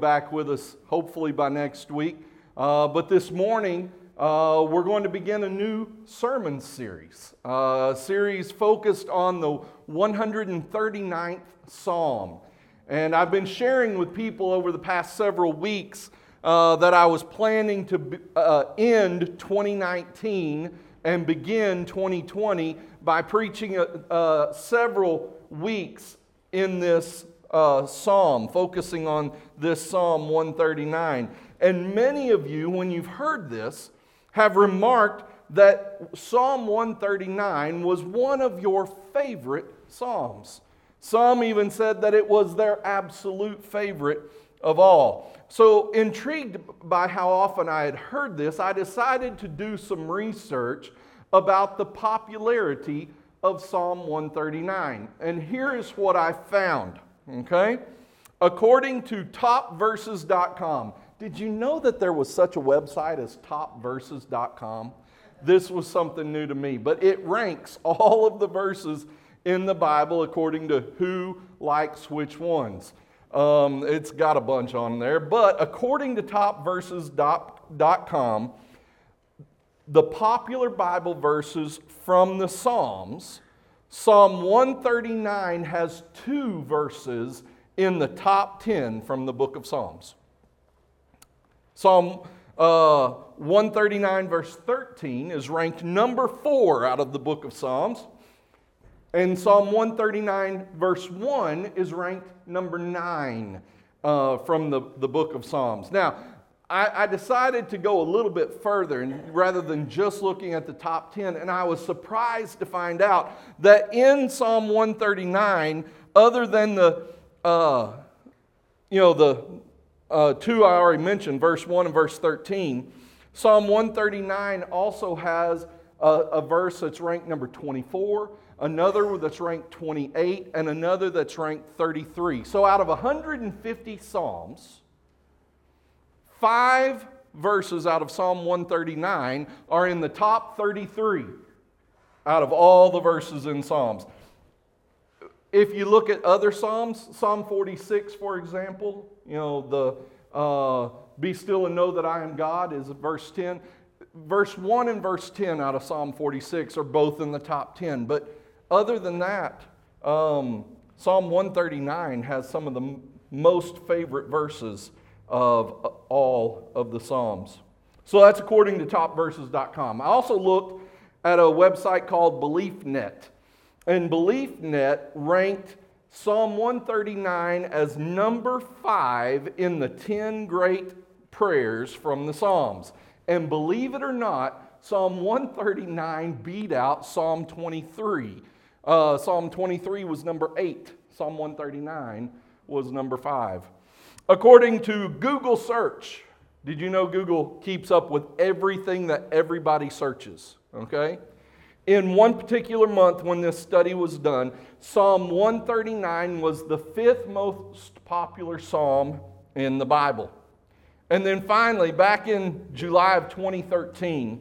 Back with us hopefully by next week. But this morning, we're going to begin a new sermon series. A series focused on the 139th Psalm. And I've been sharing with people over the past several weeks that I was planning to end 2019 and begin 2020 by preaching several weeks in this psalm, focusing on this Psalm 139. And many of you, when you've heard this, have remarked that Psalm 139 was one of your favorite psalms. Some even said that it was their absolute favorite of all. So, intrigued by how often I had heard this, I decided to do some research about the popularity of Psalm 139. And here is what I found. Okay? According to topverses.com. Did you know that there was such a website as topverses.com? This was something new to me, but it ranks all of the verses in the Bible according to who likes which ones. It's got a bunch on there, but according to topverses.com, the popular Bible verses from the Psalms, Psalm 139 has 2 verses in the top 10 from the book of Psalms. Psalm 139 verse 13 is ranked number 4 out of the book of Psalms. And Psalm 139 verse 1 is ranked number 9 from the book of Psalms. Now, I decided to go a little bit further and rather than just looking at the top 10, and I was surprised to find out that in Psalm 139, other than the 2 I already mentioned, verse 1 and verse 13, Psalm 139 also has a verse that's ranked number 24, another that's ranked 28, and another that's ranked 33. So out of 150 Psalms, 5 verses out of Psalm 139 are in the top 33 out of all the verses in Psalms. If you look at other Psalms, Psalm 46, for example, be still and know that I am God is verse 10. Verse 1 and verse 10 out of Psalm 46 are both in the top 10. But other than that, Psalm 139 has some of the most favorite verses of all of the Psalms. So that's according to topverses.com. I also looked at a website called BeliefNet. And BeliefNet ranked Psalm 139 as number 5 in the 10 great prayers from the Psalms. And believe it or not, Psalm 139 beat out Psalm 23. Psalm 23 was number 8. Psalm 139 was number 5. According to Google search, did you know Google keeps up with everything that everybody searches? Okay? In one particular month when this study was done, Psalm 139 was the 5th most popular psalm in the Bible. And then finally, back in July of 2013,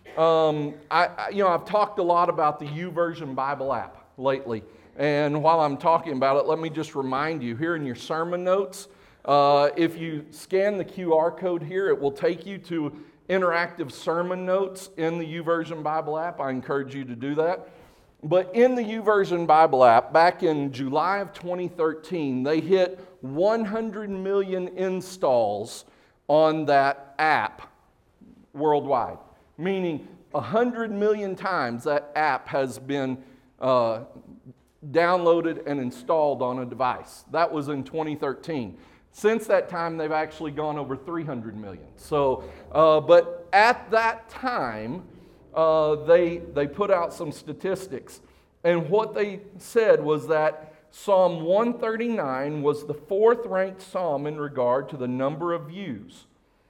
I've talked a lot about the YouVersion Bible app lately. And while I'm talking about it, let me just remind you, here in your sermon notes, if you scan the QR code here, it will take you to interactive sermon notes in the YouVersion Bible app. I encourage you to do that. But in the YouVersion Bible app, back in July of 2013, they hit 100 million installs on that app worldwide. Meaning 100 million times that app has been downloaded and installed on a device. That was in 2013. Since that time, they've actually gone over 300 million. So, but at that time, they put out some statistics. And what they said was that Psalm 139 was the 4th ranked psalm in regard to the number of views,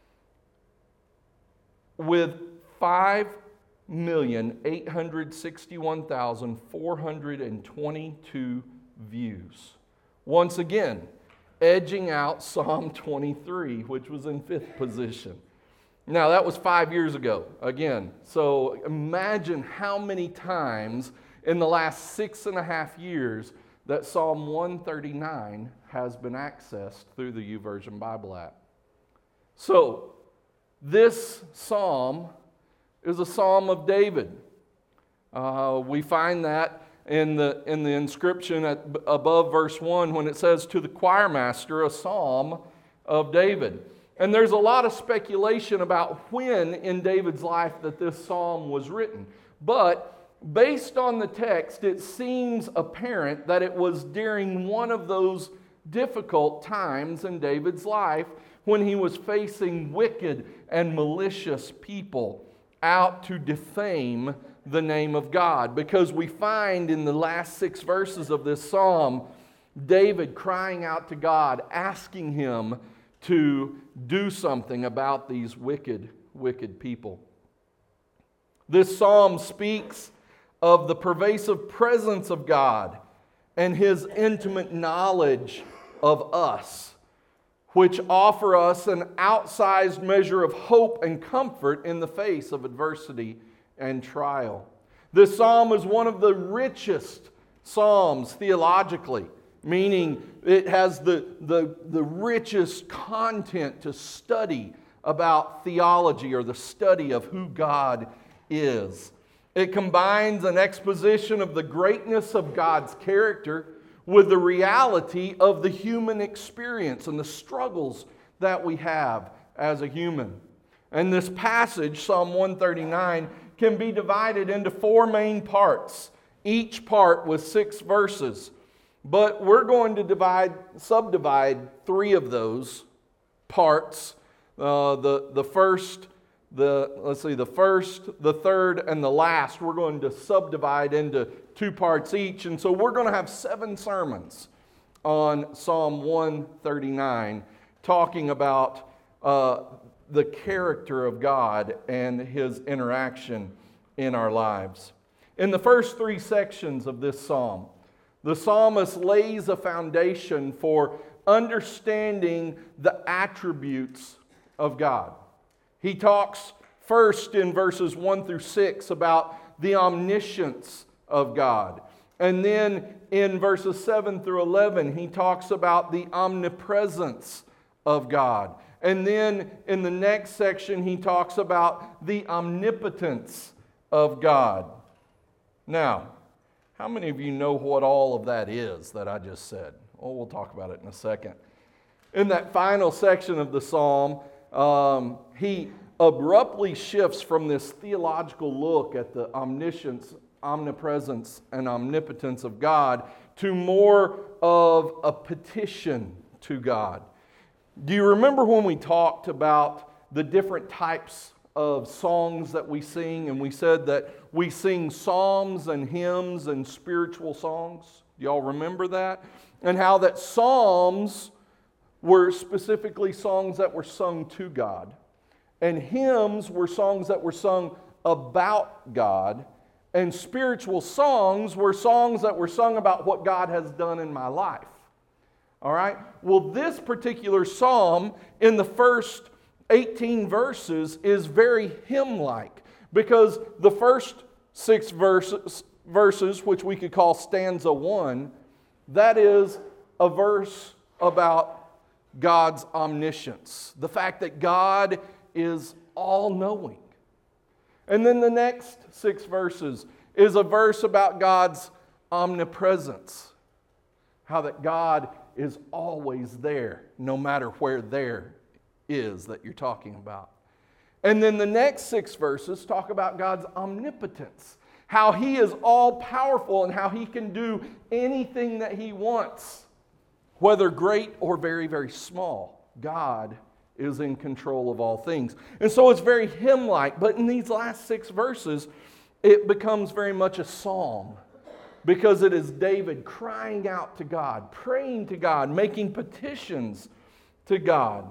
with 5,861,422 views. Once again, edging out Psalm 23, which was in 5th position. Now, that was 5 years ago, again. So imagine how many times in the last 6.5 years that Psalm 139 has been accessed through the YouVersion Bible app. So, this psalm is a psalm of David. We find that in the inscription above verse 1 when it says, "To the choir master, a psalm of David." And there's a lot of speculation about when in David's life that this psalm was written. But based on the text, it seems apparent that it was during one of those difficult times in David's life when he was facing wicked and malicious people out to defame the name of God. Because we find in the last 6 verses of this psalm, David crying out to God, asking Him to do something about these wicked people. This psalm speaks of the pervasive presence of God and His intimate knowledge of us, which offer us an outsized measure of hope and comfort in the face of adversity and trial. This psalm is one of the richest psalms theologically, meaning it has the richest content to study about theology or the study of who God is. It combines an exposition of the greatness of God's character with the reality of the human experience and the struggles that we have as a human. And this passage, Psalm 139, can be divided into 4 main parts, each part with 6 verses. But we're going to subdivide 3 of those parts. The first, the third, and the last, we're going to subdivide into 2 parts each. And so we're going to have 7 sermons on Psalm 139 talking about the character of God and His interaction in our lives. In the first 3 sections of this psalm, the psalmist lays a foundation for understanding the attributes of God. He talks first in verses 1 through 6 about the omniscience of God. And then in verses 7 through 11, he talks about the omnipresence of God. And then in the next section, he talks about the omnipotence of God. Now, how many of you know what all of that is that I just said? Well, we'll talk about it in a second. In that final section of the psalm, he abruptly shifts from this theological look at the omniscience, omnipresence, and omnipotence of God to more of a petition to God. Do you remember when we talked about the different types of songs that we sing, and we said that we sing psalms and hymns and spiritual songs? Do y'all remember that? And how that psalms were specifically songs that were sung to God, and hymns were songs that were sung about God, and spiritual songs were songs that were sung about what God has done in my life. All right? Well, this particular psalm in the first 18 verses is very hymn-like, because the first 6 verses, which we could call stanza 1, that is a verse about God's omniscience, the fact that God is all-knowing. And then the next 6 verses is a verse about God's omnipresence, how that God is always there, no matter where there is that you're talking about. And then the next 6 verses talk about God's omnipotence, how He is all-powerful and how He can do anything that He wants, whether great or very, very small. God is in control of all things. And so it's very hymn-like, but in these last 6 verses, it becomes very much a psalm, because it is David crying out to God, praying to God, making petitions to God.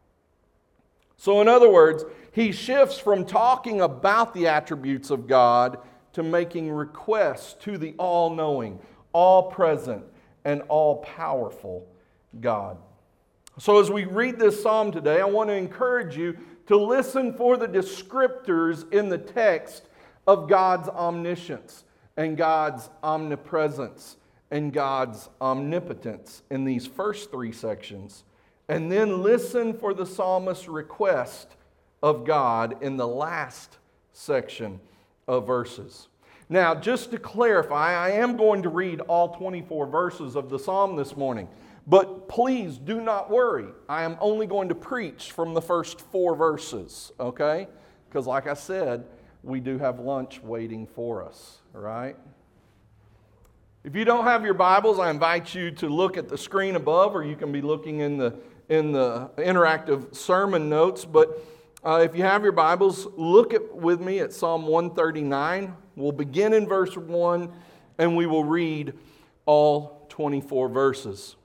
So in other words, he shifts from talking about the attributes of God to making requests to the all-knowing, all-present, and all-powerful God. So as we read this psalm today, I want to encourage you to listen for the descriptors in the text of God's omniscience and God's omnipresence and God's omnipotence in these first three sections, and then listen for the psalmist's request of God in the last section of verses. Now, just to clarify, I am going to read all 24 verses of the psalm this morning, but please do not worry. I am only going to preach from the first 4 verses, okay? Because like I said, we do have lunch waiting for us, all right? If you don't have your Bibles, I invite you to look at the screen above, or you can be looking in the interactive sermon notes. But if you have your Bibles, look with me at Psalm 139. We'll begin in verse 1, and we will read all 24 verses.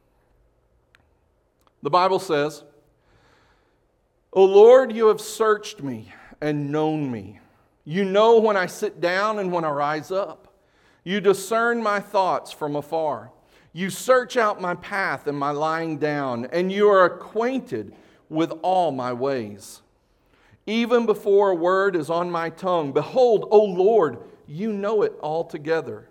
The Bible says, "O Lord, you have searched me and known me. You know when I sit down and when I rise up. You discern my thoughts from afar. You search out my path and my lying down, and you are acquainted with all my ways. Even before a word is on my tongue, behold, O Lord, you know it altogether.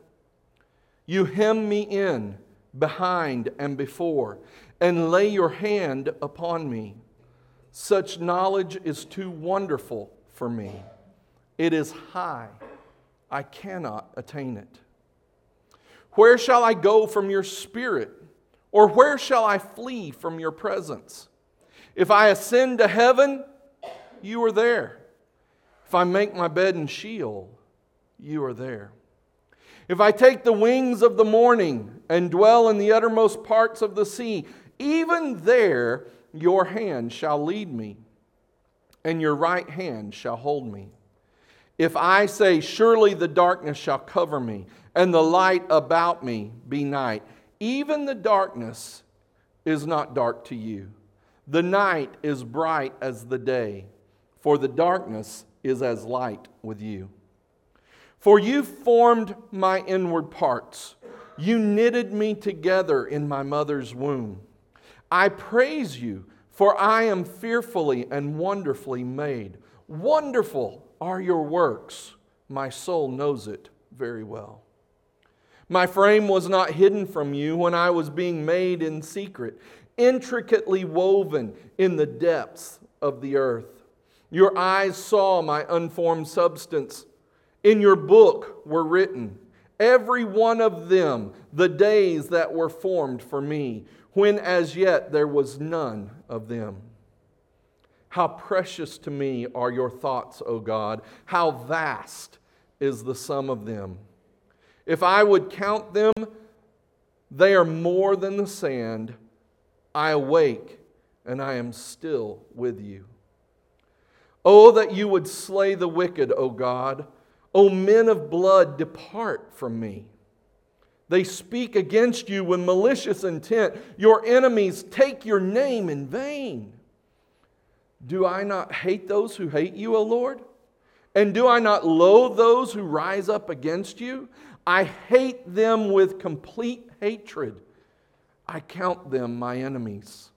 You hem me in, behind and before, and lay your hand upon me. Such knowledge is too wonderful for me. It is high. I cannot attain it. Where shall I go from your spirit? Or where shall I flee from your presence? If I ascend to heaven, you are there. If I make my bed in Sheol, you are there. If I take the wings of the morning and dwell in the uttermost parts of the sea, even there your hand shall lead me, and your right hand shall hold me. If I say, surely the darkness shall cover me, and the light about me be night, even the darkness is not dark to you. The night is bright as the day, for the darkness is as light with you. For you formed my inward parts. You knitted me together in my mother's womb. I praise you, for I am fearfully and wonderfully made. Wonderful are your works. My soul knows it very well. My frame was not hidden from you when I was being made in secret, intricately woven in the depths of the earth. Your eyes saw my unformed substance. In your book were written, every one of them, the days that were formed for me, when as yet there was none of them. How precious to me are your thoughts, O God! How vast is the sum of them! If I would count them, they are more than the sand. I awake, and I am still with you. Oh, that you would slay the wicked, O God! O men of blood, depart from me. They speak against you with malicious intent. Your enemies take your name in vain. Do I not hate those who hate you, O Lord? And do I not loathe those who rise up against you? I hate them with complete hatred. I count them my enemies.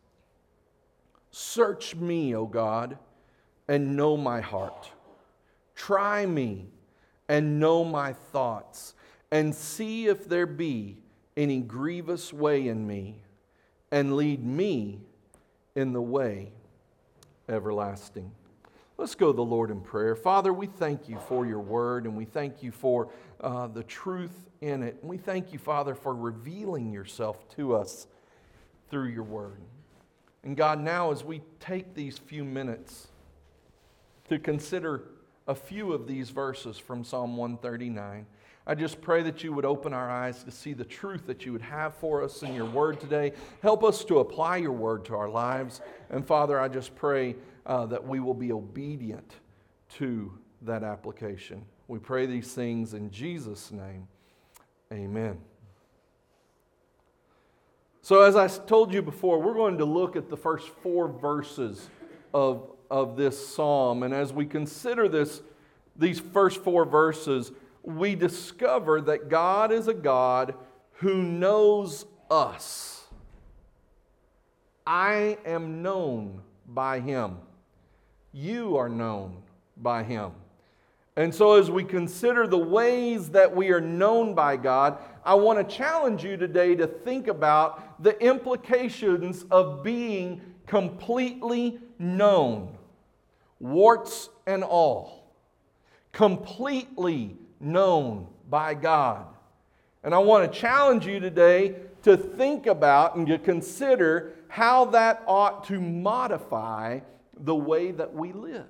Search me, O God, and know my heart. Try me and know my thoughts, and see if there be any grievous way in me, and lead me in the way everlasting. Let's go to the Lord in prayer. Father, we thank you for your word, and we thank you for the truth in it. And we thank you, Father, for revealing yourself to us through your word. And God, now as we take these few minutes to consider a few of these verses from Psalm 139, I just pray that you would open our eyes to see the truth that you would have for us in your word today. Help us to apply your word to our lives. And Father, I just pray that we will be obedient to that application. We pray these things in Jesus' name. Amen. So as I told you before, we're going to look at the first 4 verses of this psalm. And as we consider these first 4 verses, we discover that God is a God who knows us. I am known by Him. You are known by Him. And so as we consider the ways that we are known by God, I want to challenge you today to think about the implications of being completely known, warts and all, completely known by God. And I want to challenge you today to think about and to consider how that ought to modify the way that we live.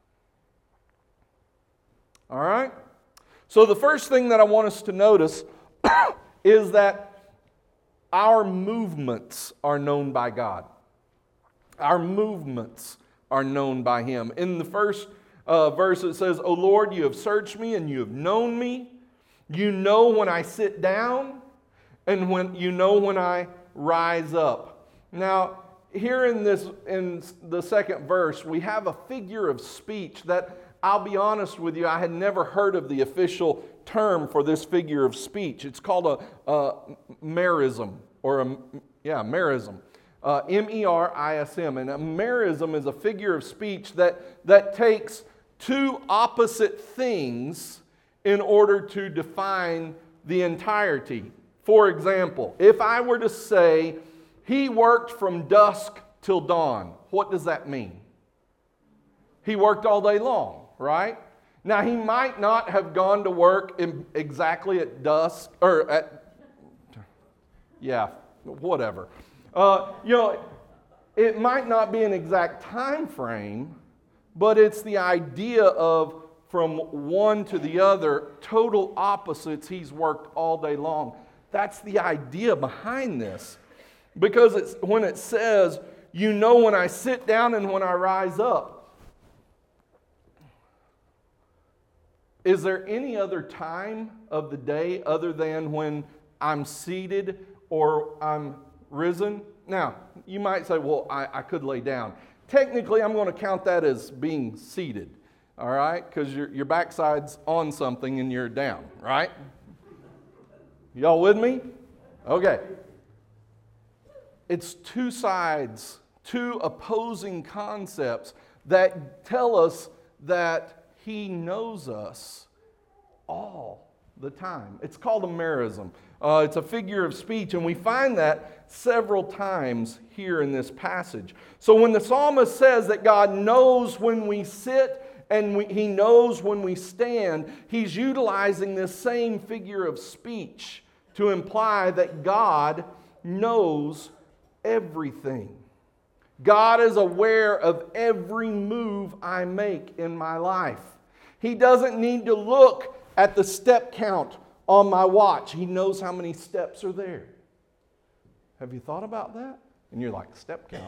All right? So the first thing that I want us to notice is that our movements are known by God. Our movements are known by Him. In the first verse it says, "O Lord, you have searched me and you have known me. You know when I sit down and when I rise up." Now, here in the second verse, we have a figure of speech that, I'll be honest with you, I had never heard of the official term for this figure of speech. It's called a merism, merism. M-E-R-I-S-M. And a merism is a figure of speech that takes two opposite things in order to define the entirety. For example, if I were to say, he worked from dusk till dawn, what does that mean? He worked all day long, right? Now, he might not have gone to work exactly at dusk, or whatever. It might not be an exact time frame, but it's the idea of from one to the other, total opposites. He's worked all day long. That's the idea behind this. Because when it says, you know when I sit down and when I rise up, is there any other time of the day other than when I'm seated or I'm risen? Now, you might say, well, I could lay down. Technically, I'm going to count that as being seated, all right? Because your backside's on something and you're down, right? Y'all with me? Okay. It's two sides, two opposing concepts that tell us that He knows us all the time. It's called a merism. It's a figure of speech, and we find that several times here in this passage. So when the psalmist says that God knows when we sit and He knows when we stand, he's utilizing this same figure of speech to imply that God knows everything. God is aware of every move I make in my life. He doesn't need to look at the step count on my watch. He knows how many steps are there. Have you thought about that? And you're like, step count?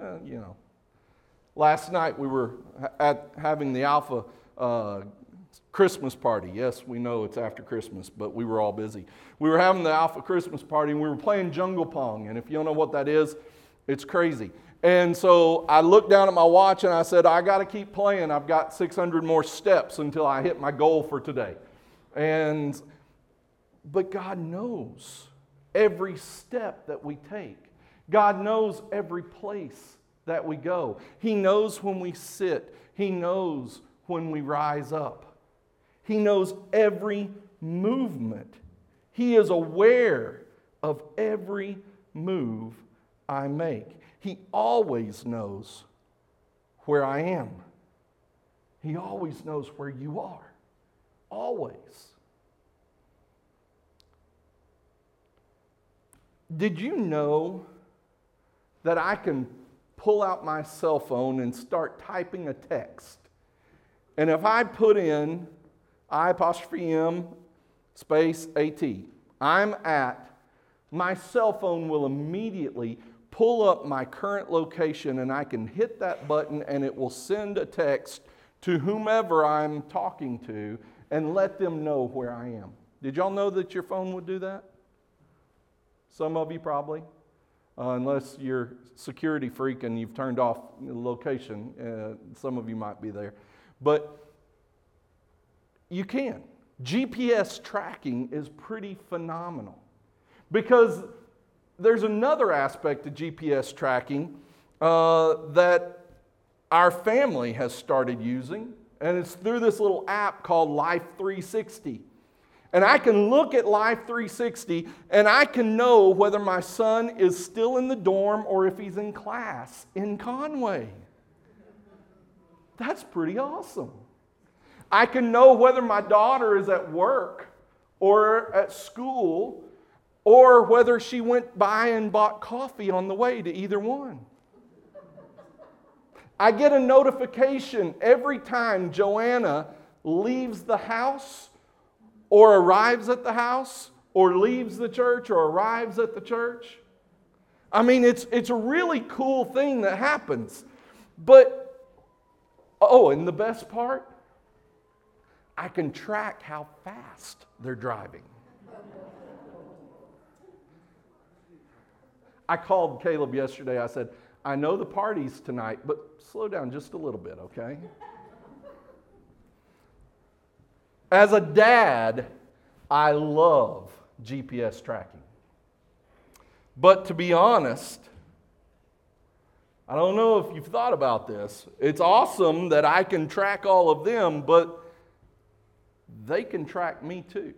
Last night we were having the Alpha Christmas party. Yes, we know it's after Christmas, but we were all busy. We were having the Alpha Christmas party and we were playing Jungle Pong. And if you don't know what that is, it's crazy. And so I looked down at my watch and I said, I got to keep playing. I've got 600 more steps until I hit my goal for today. But God knows every step that we take. God knows every place that we go. He knows when we sit. He knows when we rise up. He knows every movement. He is aware of every move I make. He always knows where I am. He always knows where you are. Always. Did you know that I can pull out my cell phone and start typing a text? And if I put in I''M space AT, I'm at, my cell phone will immediately pull up my current location and I can hit that button and it will send a text to whomever I'm talking to and let them know where I am. Did y'all know that your phone would do that? Some of you probably, unless you're security freak and you've turned off the location. Some of you might be there. But you can. GPS tracking is pretty phenomenal because there's another aspect of GPS tracking that our family has started using, And it's through this little app called Life 360. And I can look at Life 360 and I can know whether my son is still in the dorm or if he's in class in Conway. That's pretty awesome. I can know whether my daughter is at work or at school or whether she went by and bought coffee on the way to either one. I get a notification every time Joanna leaves the house or arrives at the house or leaves the church or arrives at the church. I mean, it's a really cool thing that happens. But, and the best part, I can track how fast they're driving. I called Caleb yesterday. I said, I know the party's tonight, but slow down just a little bit, okay? As a dad, I love GPS tracking. But to be honest, I don't know if you've thought about this. It's awesome that I can track all of them, but they can track me too.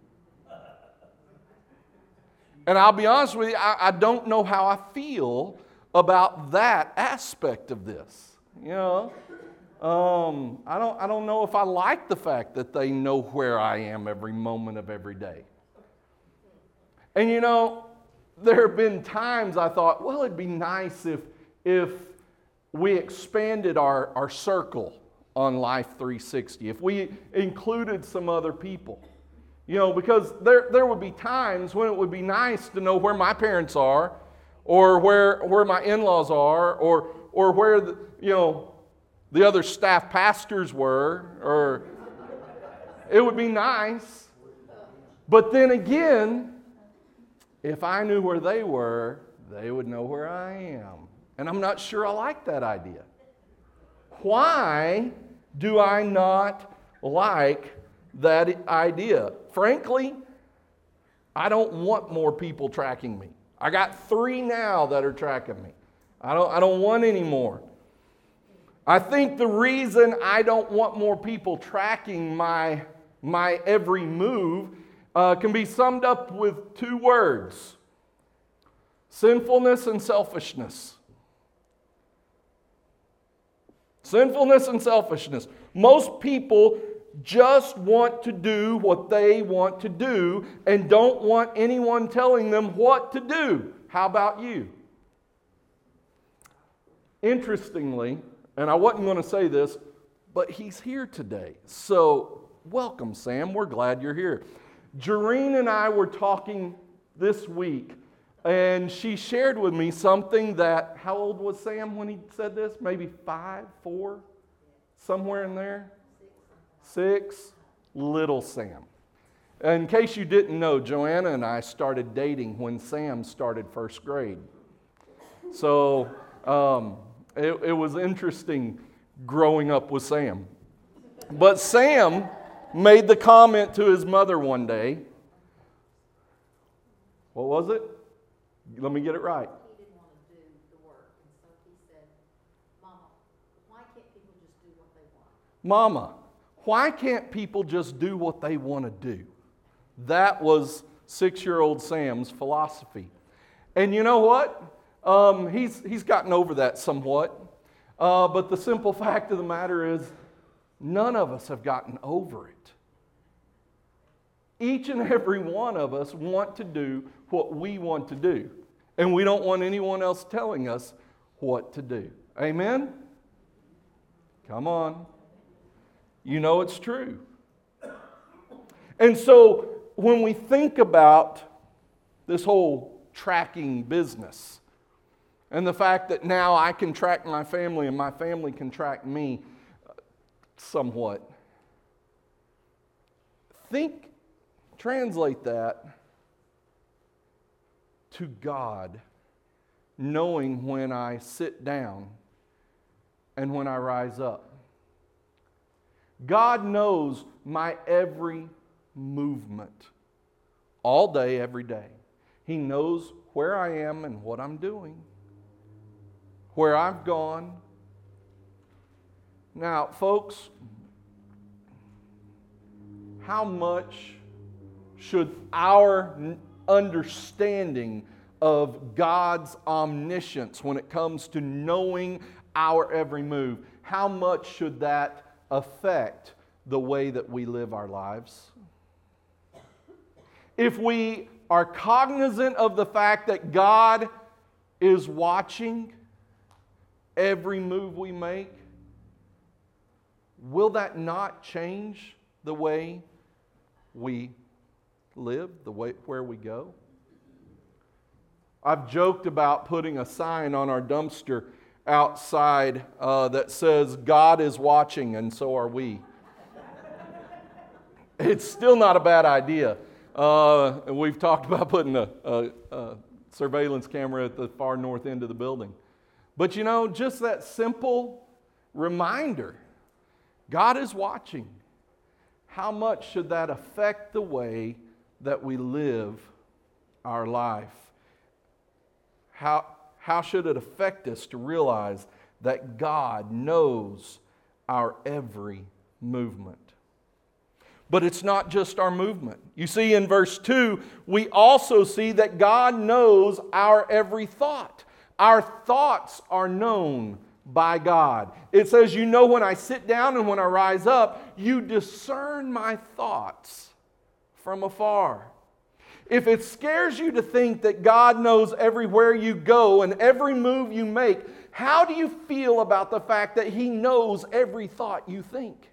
And I'll be honest with you, I don't know how I feel about that aspect of this. You know, I don't know if I like the fact that they know where I am every moment of every day. And you know, there have been times I thought, well, it'd be nice if we expanded our circle on Life 360, if we included some other people. You know, because there would be times when it would be nice to know where my parents are, or where my in-laws are, or where the other staff pastors were, or it would be nice. But then again, if I knew where they were, they would know where I am. And I'm not sure I like that idea. Why do I not like that idea? Frankly, I don't want more people tracking me. I got 3 now that are tracking me. I don't want any more. I think the reason I don't want more people tracking my every move can be summed up with 2 words: sinfulness and selfishness. Sinfulness and selfishness. Most people just want to do what they want to do and don't want anyone telling them what to do. How about you? Interestingly, and I wasn't going to say this, but he's here today. So, welcome, Sam. We're glad you're here. Jareen and I were talking this week, and she shared with me something that, how old was Sam when he said this? Maybe 5, 4, somewhere in there? 6, little Sam. In case you didn't know, Joanna and I started dating when Sam started first grade. So it was interesting growing up with Sam. But Sam made the comment to his mother one day. What was it? Let me get it right. He didn't want to do the work, and so he said, Mama, why can't people just do what they want? Mama, why can't people just do what they want to do? That was 6-year-old Sam's philosophy. And you know what? He's gotten over that somewhat. But the simple fact of the matter is, none of us have gotten over it. Each and every one of us want to do what we want to do. And we don't want anyone else telling us what to do. Amen? Come on. You know it's true. And so when we think about this whole tracking business and the fact that now I can track my family and my family can track me somewhat, translate that to God, knowing when I sit down and when I rise up. God knows my every movement, all day, every day. He knows where I am and what I'm doing, where I've gone. Now, folks, how much should our understanding of God's omniscience when it comes to knowing our every move, how much should that affect the way that we live our lives? If we are cognizant of the fact that God is watching every move we make, will that not change the way we live, the way where we go? I've joked about putting a sign on our dumpster outside that says, "God is watching and so are we." It's still not a bad idea. And we've talked about putting a surveillance camera at the far north end of the building. But you know, just that simple reminder, God is watching. How much should that affect the way that we live our life? How should it affect us to realize that God knows our every movement? But it's not just our movement. You see, in verse 2, we also see that God knows our every thought. Our thoughts are known by God. It says, "You know when I sit down and when I rise up, you discern my thoughts from afar." If it scares you to think that God knows everywhere you go and every move you make, how do you feel about the fact that He knows every thought you think?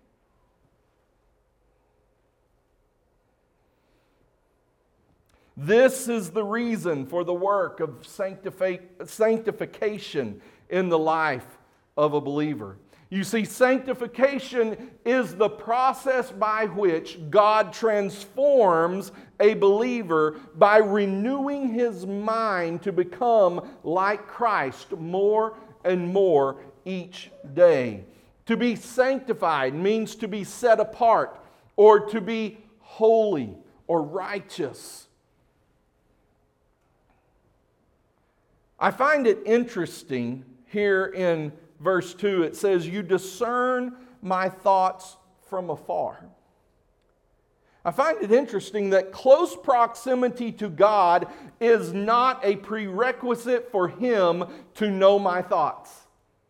This is the reason for the work of sanctification in the life of a believer. You see, sanctification is the process by which God transforms a believer by renewing his mind to become like Christ more and more each day. To be sanctified means to be set apart or to be holy or righteous. I find it interesting here in verse 2, it says, "You discern my thoughts from afar." I find it interesting that close proximity to God is not a prerequisite for Him to know my thoughts.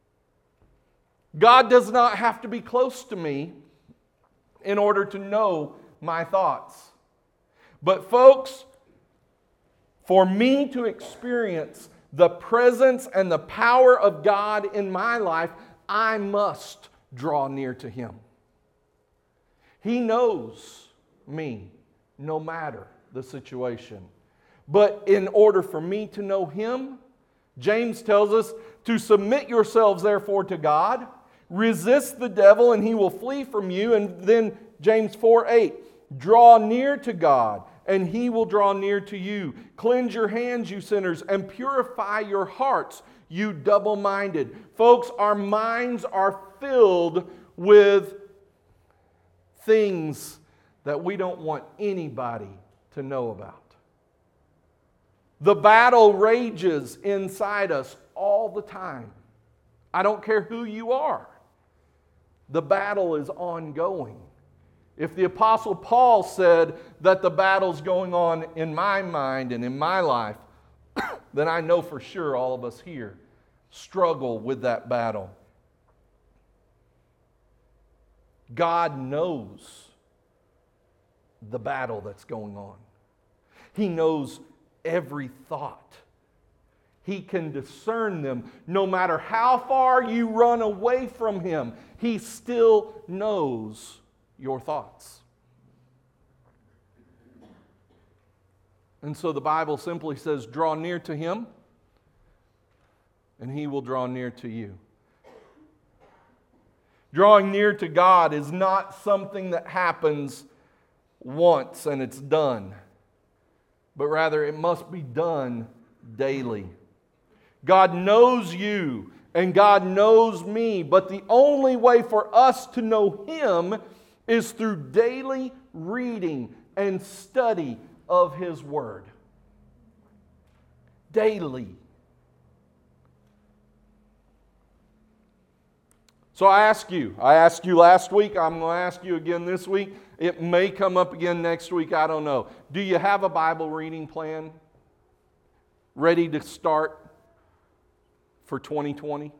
God does not have to be close to me in order to know my thoughts. But folks, for me to experience the presence and the power of God in my life, I must draw near to Him. He knows me no matter the situation. But in order for me to know Him, James tells us to submit yourselves therefore to God, resist the devil and he will flee from you. And then James 4:8, draw near to God and He will draw near to you. Cleanse your hands, you sinners, and purify your hearts, you double-minded. Folks, our minds are filled with things that we don't want anybody to know about. The battle rages inside us all the time. I don't care who you are. The battle is ongoing. If the Apostle Paul said that the battle's going on in my mind and in my life, then I know for sure all of us here struggle with that battle. God knows the battle that's going on. He knows every thought. He can discern them. No matter how far you run away from Him, He still knows your thoughts. And so the Bible simply says, draw near to Him, and He will draw near to you. Drawing near to God is not something that happens once and it's done, but rather it must be done daily. God knows you and God knows me, but the only way for us to know Him is through daily reading and study of His Word. Daily. So I asked you last week, I'm going to ask you again this week. It may come up again next week, I don't know. Do you have a Bible reading plan ready to start for 2020?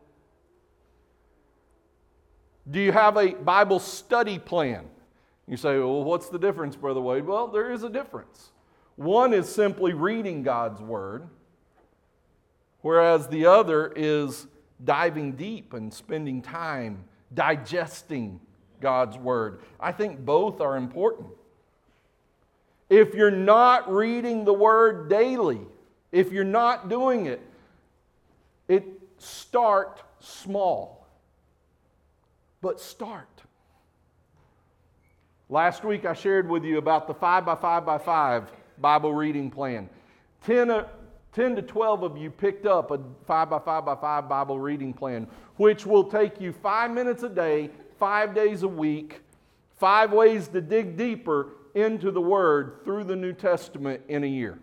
Do you have a Bible study plan? You say, well, what's the difference, Brother Wade? Well, there is a difference. One is simply reading God's Word, whereas the other is diving deep and spending time digesting God's Word. I think both are important. If you're not reading the Word daily, if you're not doing it, start small. But start. Last week I shared with you about the 5x5x5 Bible reading plan. 10 to 12 of you picked up a 5x5x5 Bible reading plan, which will take you 5 minutes a day, 5 days a week, 5 ways to dig deeper into the Word through the New Testament in a year.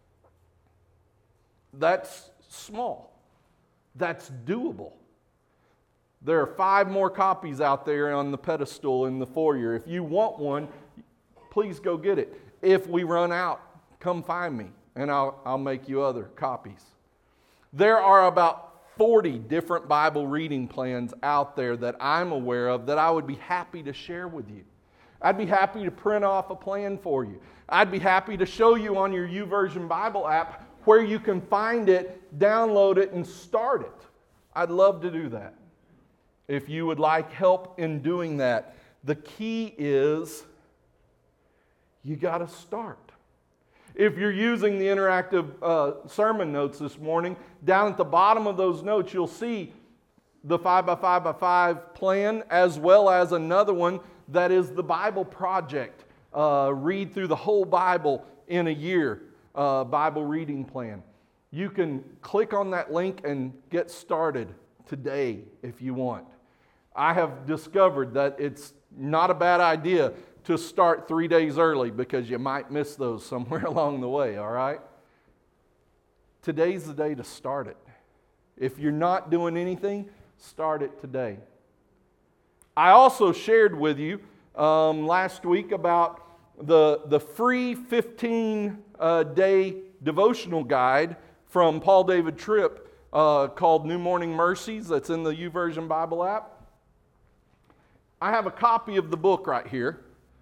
That's small. That's doable. There are 5 more copies out there on the pedestal in the foyer. If you want one, please go get it. If we run out, come find me and I'll make you other copies. There are about 40 different Bible reading plans out there that I'm aware of that I would be happy to share with you. I'd be happy to print off a plan for you. I'd be happy to show you on your YouVersion Bible app where you can find it, download it, and start it. I'd love to do that. If you would like help in doing that, the key is you got to start. If you're using the interactive sermon notes this morning, down at the bottom of those notes, you'll see the 5x5x5 plan, as well as another one that is the Bible Project. Read through the whole Bible in a year, Bible reading plan. You can click on that link and get started today if you want. I have discovered that it's not a bad idea to start 3 days early because you might miss those somewhere along the way, all right? Today's the day to start it. If you're not doing anything, start it today. I also shared with you last week about the free 15-day devotional guide from Paul David Tripp called New Morning Mercies that's in the YouVersion Bible app. I have a copy of the book right here.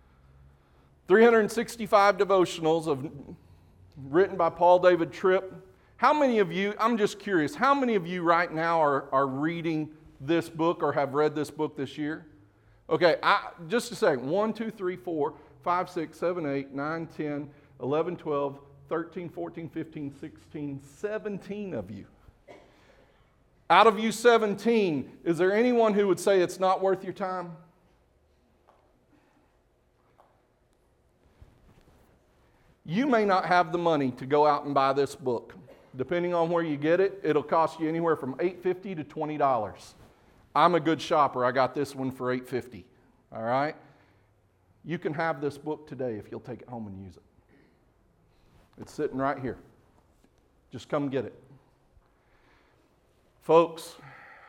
365 devotionals written by Paul David Tripp. How many of you, I'm just curious, how many of you right now are reading this book or have read this book this year? Okay, just a second. 1, 2, 3, 4, 5, 6, 7, 8, 9, 10, 11, 12, 13, 14, 15, 16, 17 of you. Out of you 17, is there anyone who would say it's not worth your time? You may not have the money to go out and buy this book. Depending on where you get it, it'll cost you anywhere from $8.50 to $20. I'm a good shopper. I got this one for $8.50. All right? You can have this book today if you'll take it home and use it. It's sitting right here. Just come get it. Folks,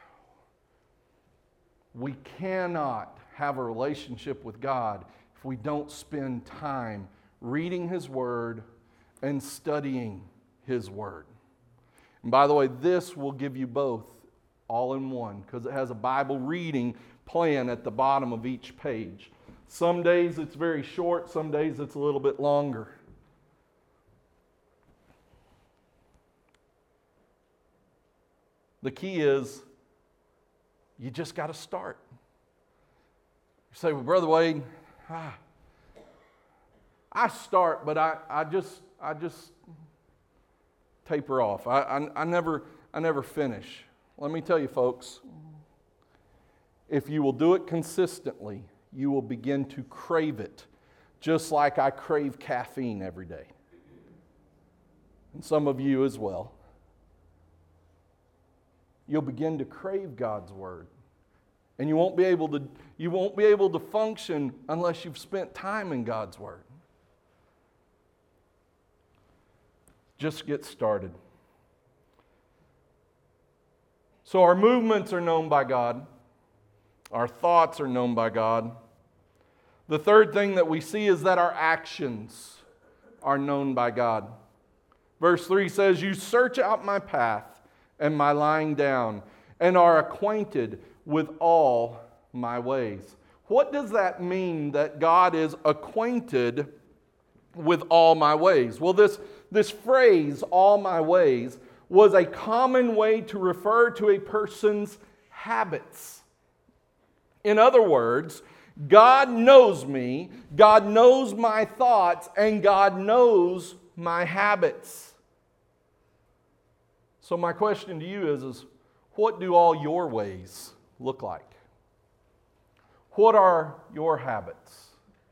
we cannot have a relationship with God if we don't spend time reading His Word and studying His Word. And by the way, this will give you both all in one because it has a Bible reading plan at the bottom of each page. Some days it's very short, some days it's a little bit longer. The key is you just got to start. You say, well, Brother Wade, I start, but I just taper off. I never finish. Let me tell you, folks, if you will do it consistently, you will begin to crave it, just like I crave caffeine every day. And some of you as well. You'll begin to crave God's Word. And you won't be able to function unless you've spent time in God's Word. Just get started. So our movements are known by God. Our thoughts are known by God. The third thing that we see is that our actions are known by God. Verse 3 says, "You search out my path and my lying down, and are acquainted with all my ways." What does that mean, that God is acquainted with all my ways? Well, this phrase, all my ways, was a common way to refer to a person's habits. In other words, God knows me, God knows my thoughts, and God knows my habits. So my question to you is what do all your ways look like? What are your habits?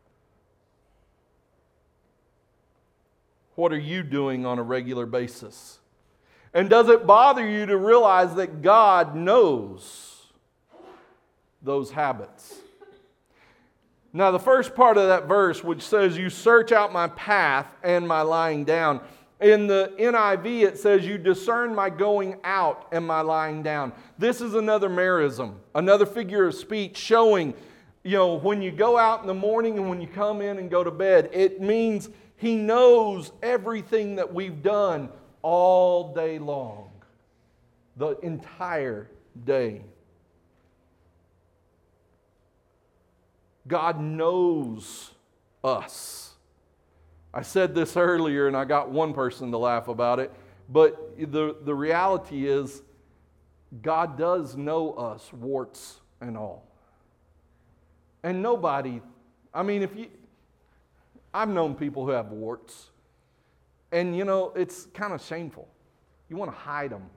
What are you doing on a regular basis? And does it bother you to realize that God knows those habits? Now, the first part of that verse, which says, "You search out my path and my lying down," in the NIV it says, "You discern my going out and my lying down." This is another merism, another figure of speech showing, when you go out in the morning and when you come in and go to bed, it means He knows everything that we've done all day long, the entire day. God knows us. I said this earlier and I got one person to laugh about it, but the reality is God does know us, warts and all. And nobody, I've known people who have warts, and it's kind of shameful. You want to hide them,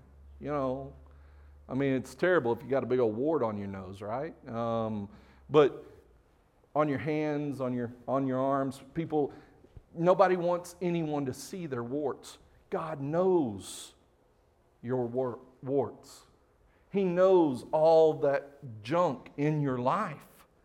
it's terrible if you got a big old wart on your nose, right? But on your hands, on your arms, nobody wants anyone to see their warts. God knows your warts. He knows all that junk in your life.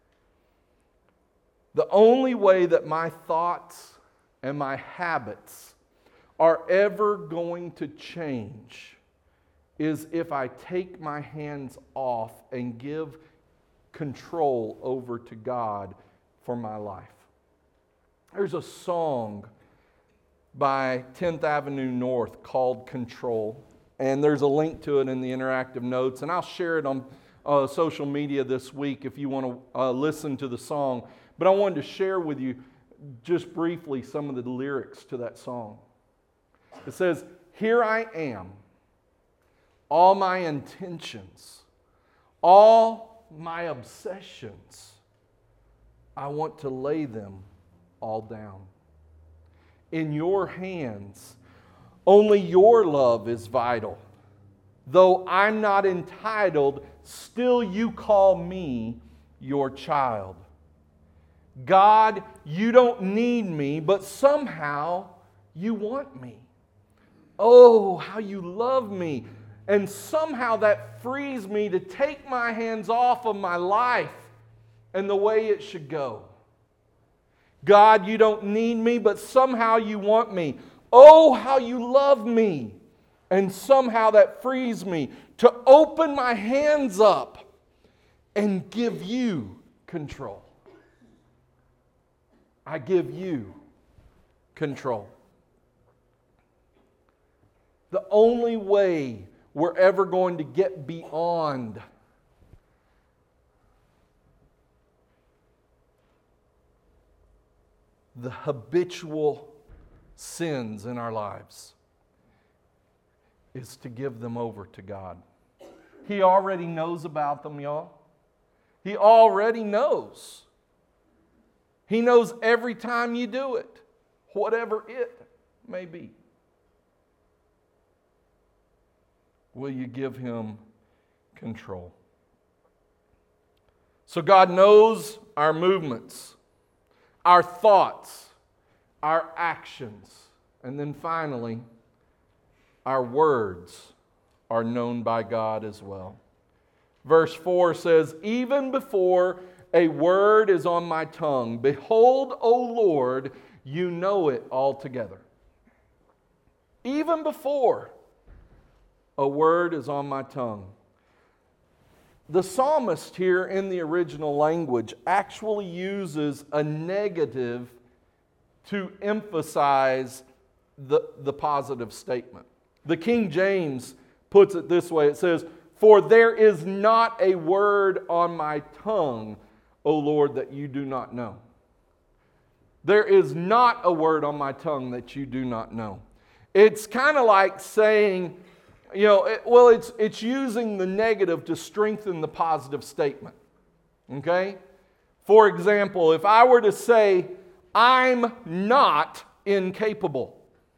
The only way that my thoughts and my habits are ever going to change is if I take my hands off and give control over to God for my life. There's a song by 10th Avenue North called "Control," and there's a link to it in the interactive notes, and I'll share it on social media this week if you want to listen to the song. But I wanted to share with you just briefly some of the lyrics to that song. It says, "Here I am, all my intentions, all my obsessions, I want to lay them all down. In your hands, only your love is vital. Though I'm not entitled, still you call me your child. God, you don't need me, but somehow you want me. Oh, how you love me. And somehow that frees me to take my hands off of my life and the way it should go. God, you don't need me, but somehow you want me. Oh, how you love me. And somehow that frees me to open my hands up and give you control. I give you control." The only way we're ever going to get beyond the habitual sins in our lives is to give them over to God. He already knows about them, y'all. He already knows. He knows every time you do it, whatever it may be. Will you give Him control? So God knows our movements, our thoughts, our actions, and then finally, our words are known by God as well. Verse 4 says, "Even before a word is on my tongue, behold, O Lord, you know it altogether." Even before a word is on my tongue. the psalmist here in the original language actually uses a negative to emphasize the positive statement. The King James puts it this way. It says, "For there is not a word on my tongue, O Lord, that you do not know." There is not a word on my tongue that you do not know. It's kind of like saying, it's using the negative to strengthen the positive statement. Okay? For example, if I were to say, "I'm not incapable,"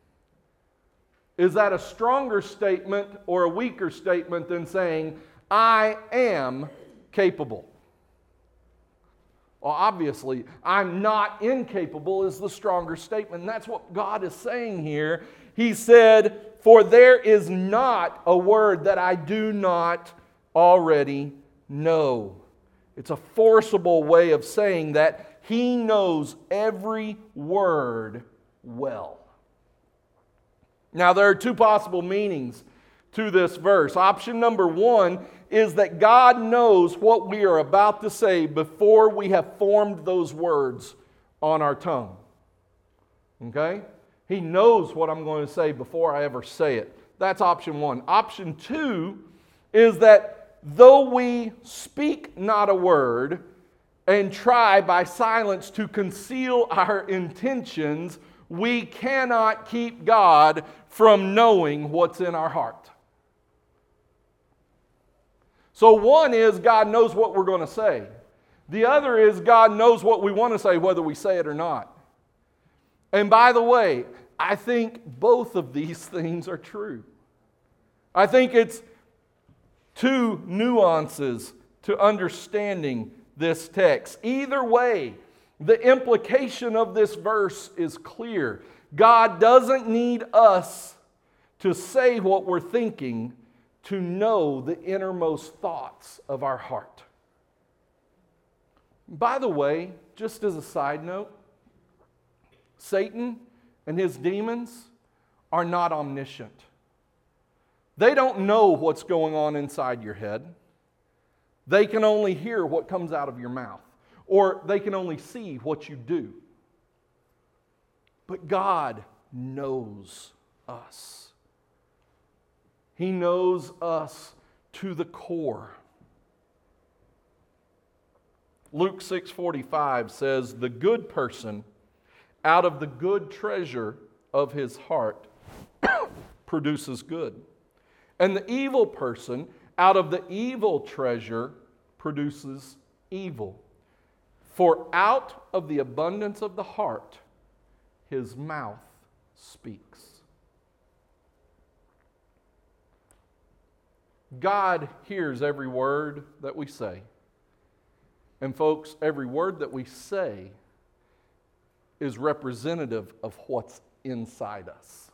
is that a stronger statement or a weaker statement than saying, "I am capable"? Well, obviously, "I'm not incapable" is the stronger statement. And that's what God is saying here. He said, "For there is not a word that I do not already know." It's a forcible way of saying that He knows every word well. Now, there are two possible meanings to this verse. Option number one is that God knows what we are about to say before we have formed those words on our tongue. Okay? He knows what I'm going to say before I ever say it. That's option one. Option two is that though we speak not a word and try by silence to conceal our intentions, we cannot keep God from knowing what's in our heart. So one is God knows what we're going to say. The other is God knows what we want to say, whether we say it or not. And by the way, I think both of these things are true. I think it's two nuances to understanding this text. Either way, the implication of this verse is clear. God doesn't need us to say what we're thinking to know the innermost thoughts of our heart. By the way, just as a side note, Satan and his demons are not omniscient. They don't know what's going on inside your head. They can only hear what comes out of your mouth, or they can only see what you do. But God knows us. He knows us to the core. Luke 6:45 says, "The good person out of the good treasure of his heart produces good. And the evil person out of the evil treasure produces evil. For out of the abundance of the heart, his mouth speaks." God hears every word that we say. And folks, every word that we say is representative of what's inside us.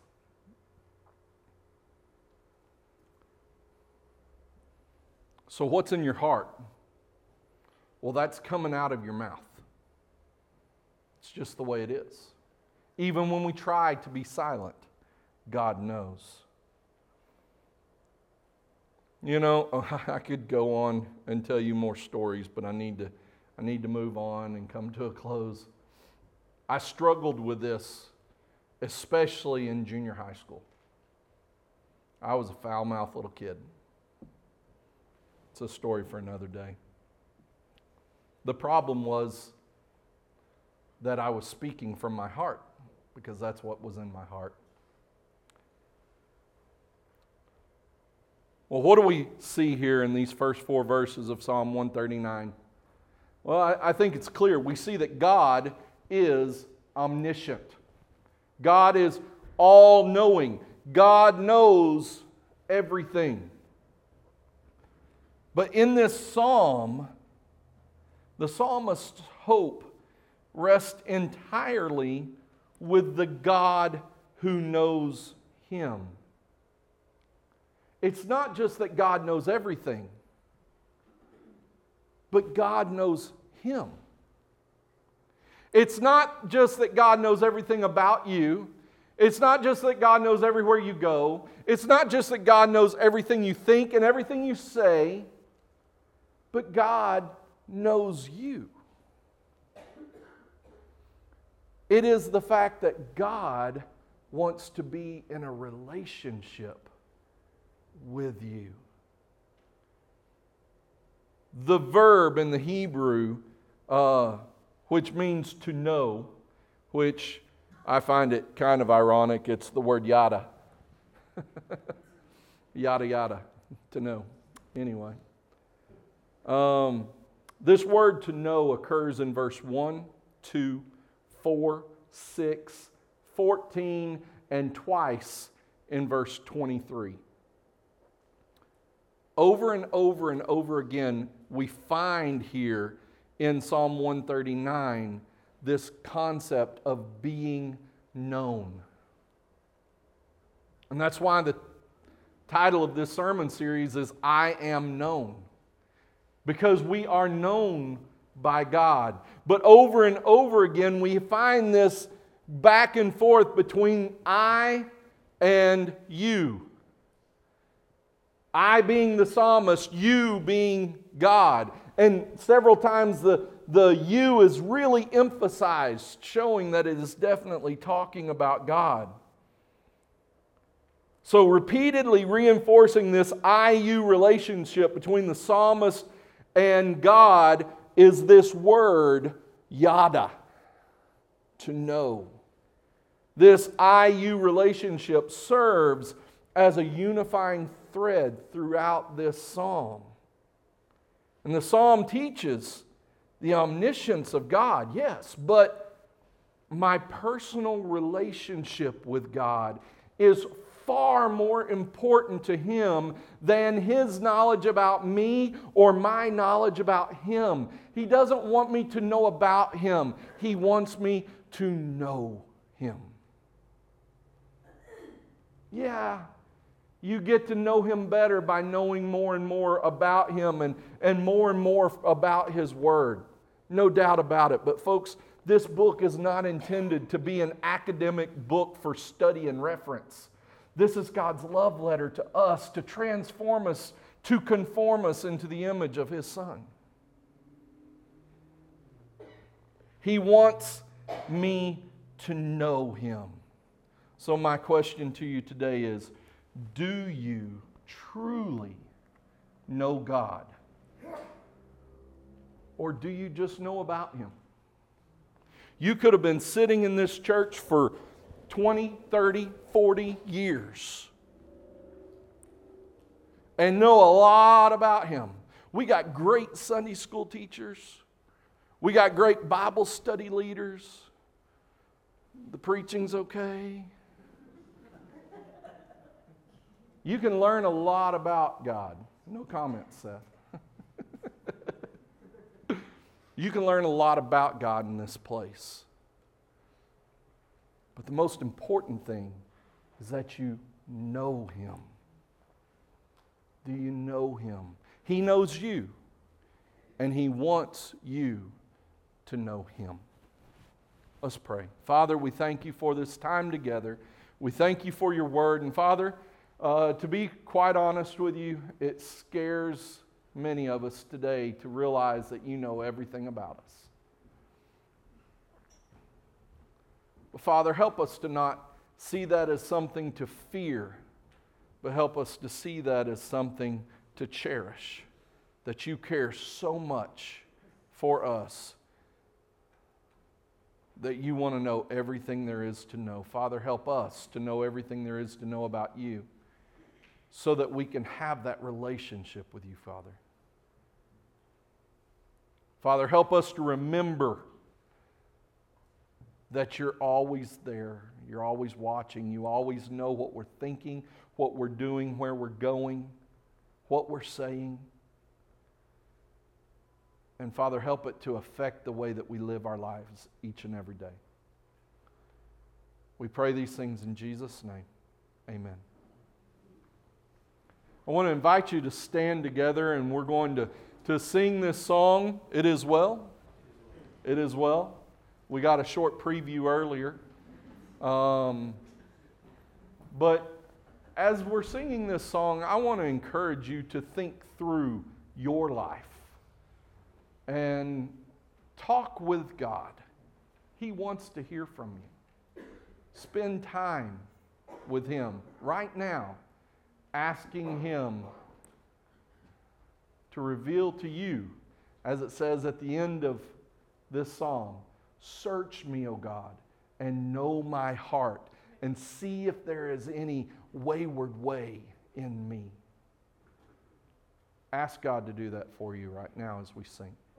So what's in your heart? Well, that's coming out of your mouth. It's just the way it is. Even when we try to be silent, God knows. I could go on and tell you more stories, but I need to move on and come to a close. I struggled with this, especially in junior high school. I was a foul-mouthed little kid. It's a story for another day. The problem was that I was speaking from my heart, because that's what was in my heart. Well, what do we see here in these first 4 verses of Psalm 139? Well, I think it's clear. We see that God is omniscient. God is all-knowing. God knows everything. But in this psalm, the psalmist's hope rests entirely with the God who knows him. It's not just that God knows everything, but God knows him. It's not just that God knows everything about you. It's not just that God knows everywhere you go. It's not just that God knows everything you think and everything you say. but God knows you. It is the fact that God wants to be in a relationship with you. The verb in the Hebrew, which means to know, which I find it kind of ironic, it's the word yada. Yada yada, to know. Anyway. This word to know occurs in verse 1, 2, 4, 6, 14, and twice in verse 23. Over and over and over again, we find here in Psalm 139 this concept of being known. And that's why the title of this sermon series is I Am Known. Because we are known by God. But over and over again, we find this back and forth between I and you. I being the psalmist, you being God. And several times the you is really emphasized, showing that it is definitely talking about God. So repeatedly reinforcing this I-you relationship between the psalmist and God is this word, yada, to know. This I-you relationship serves as a unifying thread throughout this psalm. And the psalm teaches the omniscience of God, yes, but my personal relationship with God is far more important to Him than His knowledge about me or my knowledge about Him. He doesn't want me to know about Him. He wants me to know Him. Yeah, you get to know Him better by knowing more and more about Him and more about His Word. No doubt about it. But folks, this book is not intended to be an academic book for study and reference. This is God's love letter to us, to transform us, to conform us into the image of His Son. He wants me to know Him. So my question to you today is, do you truly know God? Or do you just know about Him? You could have been sitting in this church for 20, 30, 40 years and know a lot about Him. We got great Sunday school teachers. We got great Bible study leaders. The preaching's okay. You can learn a lot about God. No comments, Seth. You can learn a lot about God in this place. But the most important thing is that you know Him. Do you know Him? He knows you, and He wants you to know Him. Let's pray. Father, we thank You for this time together. We thank You for Your Word. And Father, to be quite honest with You, it scares many of us today to realize that You know everything about us. But Father, help us to not see that as something to fear, but help us to see that as something to cherish, that You care so much for us, that You want to know everything there is to know. Father, help us to know everything there is to know about You, so that we can have that relationship with You, Father. Father, help us to remember that You're always there. You're always watching. You always know what we're thinking, what we're doing, where we're going, what we're saying. And Father, help it to affect the way that we live our lives each and every day. We pray these things in Jesus' name. Amen. I want to invite you to stand together, and we're going to sing this song, It Is Well. It Is Well. We got a short preview earlier. But as we're singing this song, I want to encourage you to think through your life. and talk with God. He wants to hear from you. Spend time with Him right now, asking Him to reveal to you, as it says at the end of this song, search me, O God, and know my heart, and see if there is any wayward way in me. Ask God to do that for you right now as we sing.